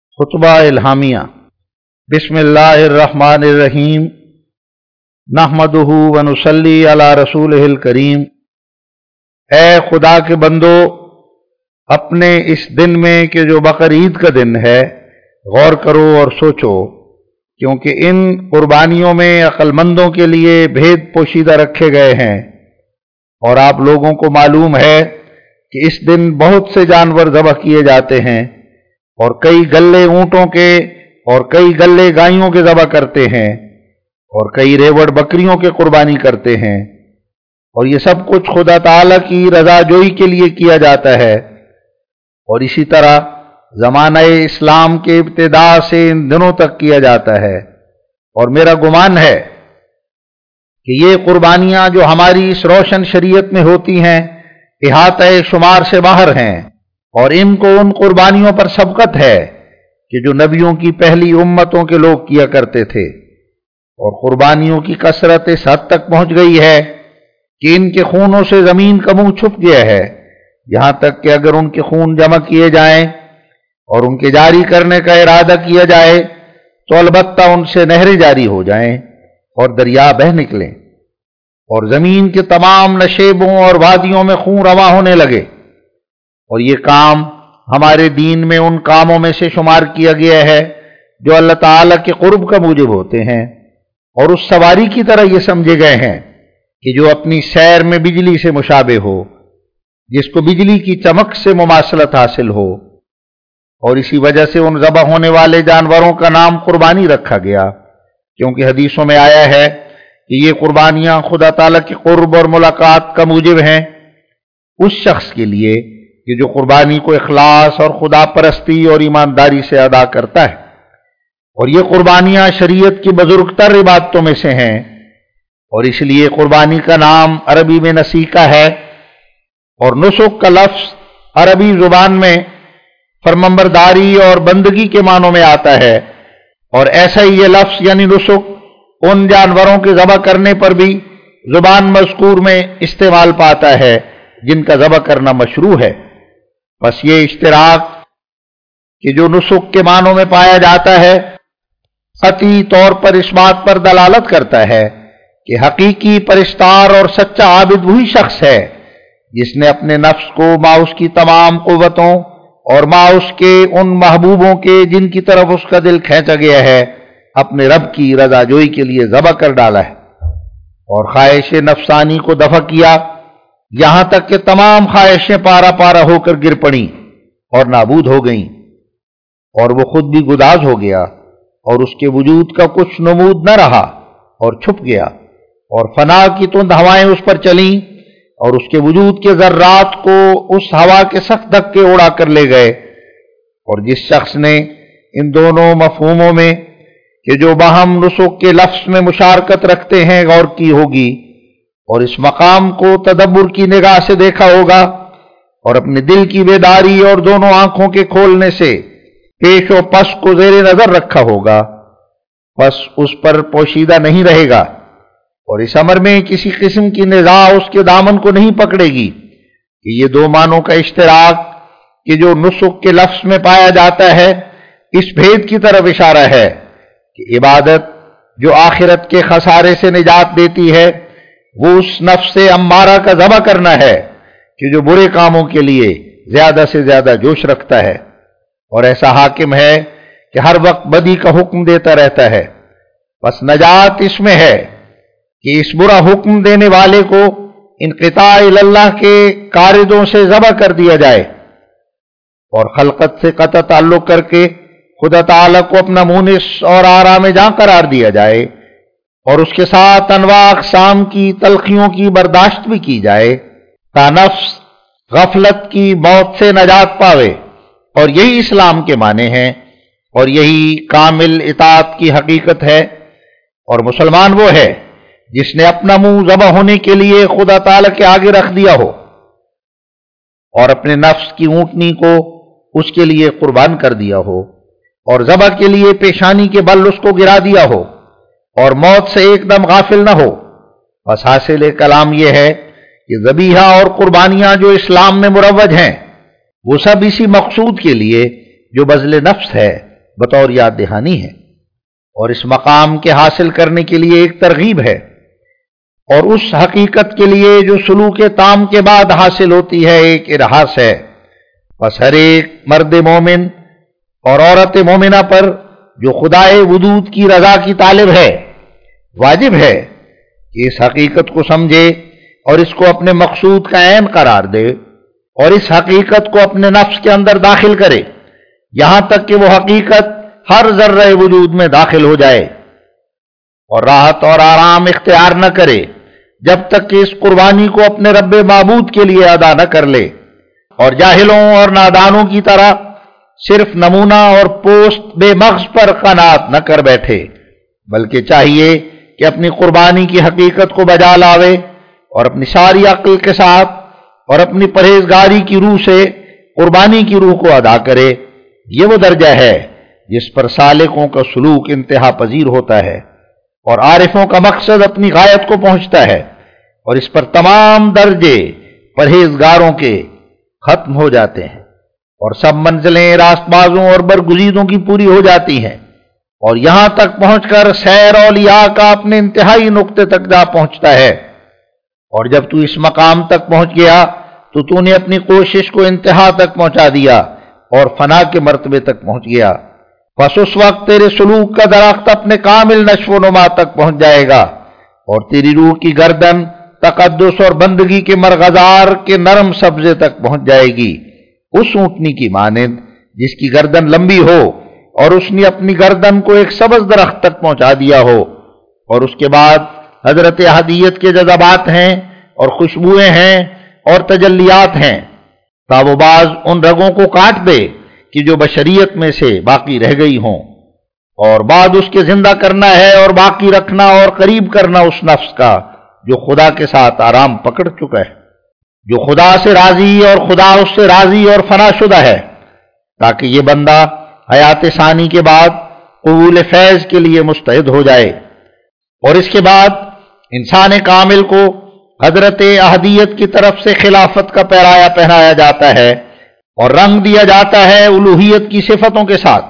خطبہ الہامیہ۔ بسم اللہ الرحمن الرحیم، نحمدہ ونصلی علی رسولہ الکریم۔ اے خدا کے بندو، اپنے اس دن میں کہ جو بقرعید کا دن ہے غور کرو اور سوچو، کیونکہ ان قربانیوں میں عقل مندوں کے لیے بھید پوشیدہ رکھے گئے ہیں، اور آپ لوگوں کو معلوم ہے کہ اس دن بہت سے جانور ذبح کیے جاتے ہیں، اور کئی گلے اونٹوں کے اور کئی گلے گائیوں کے ذبح کرتے ہیں، اور کئی ریوڑ بکریوں کے قربانی کرتے ہیں، اور یہ سب کچھ خدا تعالی کی رضا جوئی کے لیے کیا جاتا ہے۔ اور اسی طرح زمانہ اسلام کے ابتدا سے ان دنوں تک کیا جاتا ہے، اور میرا گمان ہے کہ یہ قربانیاں جو ہماری اس روشن شریعت میں ہوتی ہیں احاطہ شمار سے باہر ہیں، اور ان کو ان قربانیوں پر سبقت ہے کہ جو نبیوں کی پہلی امتوں کے لوگ کیا کرتے تھے، اور قربانیوں کی کثرت اس حد تک پہنچ گئی ہے کہ ان کے خونوں سے زمین کا منہ چھپ گیا ہے، یہاں تک کہ اگر ان کے خون جمع کیے جائیں اور ان کے جاری کرنے کا ارادہ کیا جائے تو البتہ ان سے نہریں جاری ہو جائیں اور دریا بہہ نکلیں، اور زمین کے تمام نشیبوں اور وادیوں میں خون رواں ہونے لگے۔ اور یہ کام ہمارے دین میں ان کاموں میں سے شمار کیا گیا ہے جو اللہ تعالیٰ کے قرب کا موجب ہوتے ہیں، اور اس سواری کی طرح یہ سمجھے گئے ہیں کہ جو اپنی سیر میں بجلی سے مشابہ ہو، جس کو بجلی کی چمک سے مماثلت حاصل ہو، اور اسی وجہ سے ان ذبح ہونے والے جانوروں کا نام قربانی رکھا گیا، کیونکہ حدیثوں میں آیا ہے کہ یہ قربانیاں خدا تعالیٰ کے قرب اور ملاقات کا موجب ہیں اس شخص کے لیے کہ جو قربانی کو اخلاص اور خدا پرستی اور ایمانداری سے ادا کرتا ہے۔ اور یہ قربانیاں شریعت کی بزرگ تر عبادتوں میں سے ہیں، اور اس لیے قربانی کا نام عربی میں نسیکہ ہے، اور نسک کا لفظ عربی زبان میں فرمانبرداری اور بندگی کے معنوں میں آتا ہے، اور ایسا ہی یہ لفظ یعنی نسک ان جانوروں کے ذبح کرنے پر بھی زبان مذکور میں استعمال پاتا ہے جن کا ذبح کرنا مشروع ہے۔ بس یہ اشتراک کہ جو نسک کے معنوں میں پایا جاتا ہے قطعی طور پر اس بات پر دلالت کرتا ہے کہ حقیقی پرستار اور سچا عابد وہی شخص ہے جس نے اپنے نفس کو ماں اس کی تمام قوتوں اور ماں اس کے ان محبوبوں کے جن کی طرف اس کا دل کھینچا گیا ہے اپنے رب کی رضا جوئی کے لیے ذبح کر ڈالا ہے، اور خواہش نفسانی کو دفع کیا، یہاں تک کہ تمام خواہشیں پارا پارا ہو کر گر پڑیں اور نابود ہو گئیں، اور وہ خود بھی گداز ہو گیا، اور اس کے وجود کا کچھ نمود نہ رہا اور چھپ گیا، اور فنا کی تند ہوائیں اس پر چلیں اور اس کے وجود کے ذرات کو اس ہوا کے سخت دھکے اڑا کر لے گئے۔ اور جس شخص نے ان دونوں مفہوموں میں کہ جو باہم نسک کے لفظ میں مشارکت رکھتے ہیں غور کی ہوگی، اور اس مقام کو تدبر کی نگاہ سے دیکھا ہوگا، اور اپنے دل کی بیداری اور دونوں آنکھوں کے کھولنے سے پیش و پس کو زیر نظر رکھا ہوگا، بس اس پر پوشیدہ نہیں رہے گا، اور اس امر میں کسی قسم کی نزاع اس کے دامن کو نہیں پکڑے گی کہ یہ دو معنوں کا اشتراک کہ جو نسک کے لفظ میں پایا جاتا ہے اس بھید کی طرف اشارہ ہے کہ عبادت جو آخرت کے خسارے سے نجات دیتی ہے وہ اس نفس امارہ کا ذبح کرنا ہے کہ جو برے کاموں کے لیے زیادہ سے زیادہ جوش رکھتا ہے، اور ایسا حاکم ہے کہ ہر وقت بدی کا حکم دیتا رہتا ہے۔ بس نجات اس میں ہے کہ اس برا حکم دینے والے کو انقطاع اللہ کے کاردوں سے ذبح کر دیا جائے، اور خلقت سے قطع تعلق کر کے خدا تعالیٰ کو اپنا مونس اور آرام جاں قرار دیا جائے، اور اس کے ساتھ انواع اقسام کی تلخیوں کی برداشت بھی کی جائے تا نفس غفلت کی موت سے نجات پاوے۔ اور یہی اسلام کے معنی ہیں، اور یہی کامل اطاعت کی حقیقت ہے، اور مسلمان وہ ہے جس نے اپنا منہ ذبح ہونے کے لیے خدا تعالیٰ کے آگے رکھ دیا ہو، اور اپنے نفس کی اونٹنی کو اس کے لیے قربان کر دیا ہو، اور ذبح کے لیے پیشانی کے بل اس کو گرا دیا ہو، اور موت سے ایک دم غافل نہ ہو۔ بس حاصل کلام یہ ہے کہ ذبیحہ اور قربانیاں جو اسلام میں مروج ہیں وہ سب اسی مقصود کے لیے جو بذل نفس ہے بطور یاد دہانی ہے، اور اس مقام کے حاصل کرنے کے لیے ایک ترغیب ہے، اور اس حقیقت کے لیے جو سلوک تام کے بعد حاصل ہوتی ہے ایک ارحاس ہے۔ بس ہر ایک مرد مومن اور عورت مومنہ پر جو خدائے ودود کی رضا کی طالب ہے، واجب ہے کہ اس حقیقت کو سمجھے اور اس کو اپنے مقصود کا عین قرار دے، اور اس حقیقت کو اپنے نفس کے اندر داخل کرے، یہاں تک کہ وہ حقیقت ہر ذرہ وجود میں داخل ہو جائے، اور راحت اور آرام اختیار نہ کرے جب تک کہ اس قربانی کو اپنے رب معبود کے لیے ادا نہ کر لے، اور جاہلوں اور نادانوں کی طرح صرف نمونہ اور پوسٹ بے مغز پر قناعت نہ کر بیٹھے، بلکہ چاہیے کہ اپنی قربانی کی حقیقت کو بجا لاوے اور اپنی ساری عقل کے ساتھ اور اپنی پرہیزگاری کی روح سے قربانی کی روح کو ادا کرے۔ یہ وہ درجہ ہے جس پر سالکوں کا سلوک انتہا پذیر ہوتا ہے، اور عارفوں کا مقصد اپنی غایت کو پہنچتا ہے، اور اس پر تمام درجے پرہیزگاروں کے ختم ہو جاتے ہیں، اور سب منزلیں راست بازوں اور برگزیدوں کی پوری ہو جاتی ہیں، اور یہاں تک پہنچ کر سیر اولیاء کا اپنے انتہائی نقطے تک جا پہنچتا ہے۔ اور جب تو اس مقام تک پہنچ گیا تو نے اپنی کوشش کو انتہا تک پہنچا دیا اور فنا کے مرتبے تک پہنچ گیا، بس اس وقت تیرے سلوک کا درخت اپنے کامل نشو و نما تک پہنچ جائے گا، اور تیری روح کی گردن تقدس اور بندگی کے مرغزار کے نرم سبزے تک پہنچ جائے گی، اس اونٹنی کی مانند جس کی گردن لمبی ہو اور اس نے اپنی گردن کو ایک سبز درخت تک پہنچا دیا ہو، اور اس کے بعد حضرت احدیت کے جذبات ہیں اور خوشبوئیں ہیں اور تجلیات ہیں، تا وہ بعض ان رگوں کو کاٹ دے کہ جو بشریت میں سے باقی رہ گئی ہوں، اور بعد اس کے زندہ کرنا ہے اور باقی رکھنا اور قریب کرنا اس نفس کا جو خدا کے ساتھ آرام پکڑ چکا ہے، جو خدا سے راضی اور خدا اس سے راضی اور فنا شدہ ہے، تاکہ یہ بندہ حیات ثانی کے بعد قبول فیض کے لیے مستعد ہو جائے۔ اور اس کے بعد انسان کامل کو حضرت احدیت کی طرف سے خلافت کا پیرایا پہنایا جاتا ہے اور رنگ دیا جاتا ہے الوہیت کی صفتوں کے ساتھ،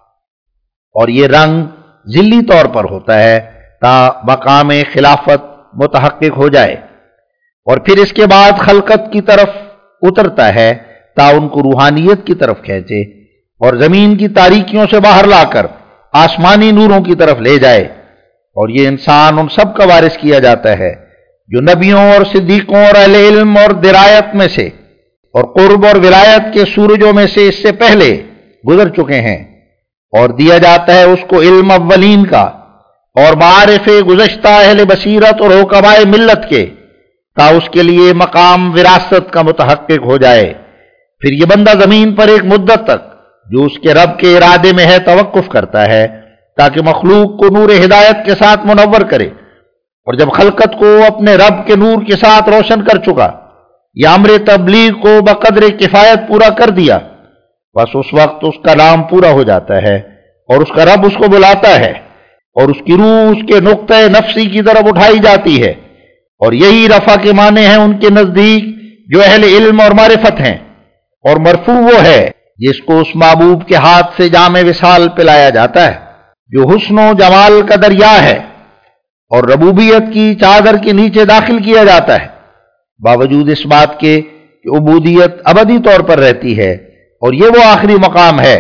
اور یہ رنگ ذلی طور پر ہوتا ہے تا مقام خلافت متحقق ہو جائے، اور پھر اس کے بعد خلقت کی طرف اترتا ہے تا ان کو روحانیت کی طرف کھینچے اور زمین کی تاریکیوں سے باہر لا کر آسمانی نوروں کی طرف لے جائے، اور یہ انسان ان سب کا وارث کیا جاتا ہے جو نبیوں اور صدیقوں اور اہل علم اور درایت میں سے اور قرب اور ولایت کے سورجوں میں سے اس سے پہلے گزر چکے ہیں، اور دیا جاتا ہے اس کو علم اولین کا اور معارف گزشتہ اہل بصیرت اور حکمائے ملت کے، تا اس کے لیے مقام وراثت کا متحقق ہو جائے۔ پھر یہ بندہ زمین پر ایک مدت تک جو اس کے رب کے ارادے میں ہے توقف کرتا ہے، تاکہ مخلوق کو نور ہدایت کے ساتھ منور کرے، اور جب خلقت کو اپنے رب کے نور کے ساتھ روشن کر چکا یا امر تبلیغ کو بقدر کفایت پورا کر دیا، بس اس وقت اس کا نام پورا ہو جاتا ہے، اور اس کا رب اس کو بلاتا ہے، اور اس کی روح اس کے نقطۂ نفسی کی طرف اٹھائی جاتی ہے، اور یہی رفع کے معنی ہیں ان کے نزدیک جو اہل علم اور معرفت ہیں، اور مرفوع وہ ہے جس کو اس محبوب کے ہاتھ سے جام وصال پلایا جاتا ہے جو حسن و جمال کا دریا ہے، اور ربوبیت کی چادر کے نیچے داخل کیا جاتا ہے، باوجود اس بات کے کہ عبودیت ابدی طور پر رہتی ہے، اور یہ وہ آخری مقام ہے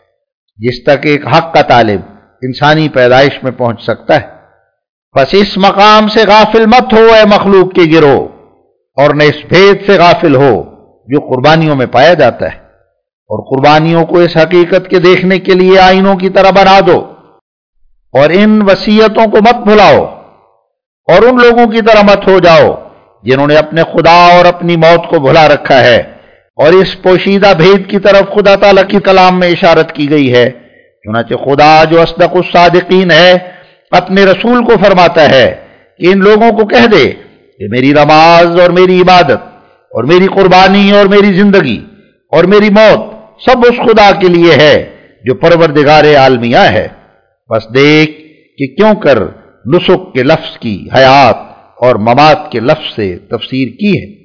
جس تک ایک حق کا طالب انسانی پیدائش میں پہنچ سکتا ہے۔ پس اس مقام سے غافل مت ہو اے مخلوق کے گروہ، اور نہ اس بھید سے غافل ہو جو قربانیوں میں پایا جاتا ہے، اور قربانیوں کو اس حقیقت کے دیکھنے کے لیے آئینوں کی طرح بنا دو، اور ان وصیتوں کو مت بھلاؤ، اور ان لوگوں کی طرح مت ہو جاؤ جنہوں نے اپنے خدا اور اپنی موت کو بھلا رکھا ہے، اور اس پوشیدہ بھید کی طرف خدا تعالیٰ کی کلام میں اشارت کی گئی ہے۔ چنانچہ خدا جو اصدق الصادقین ہے اپنے رسول کو فرماتا ہے کہ ان لوگوں کو کہہ دے کہ میری نماز اور میری عبادت اور میری قربانی اور میری زندگی اور میری موت سب اس خدا کے لیے ہے جو پروردگار عالمیہ ہے۔ بس دیکھ کہ کیوں کر نسک کے لفظ کی حیات اور ممات کے لفظ سے تفسیر کی ہے۔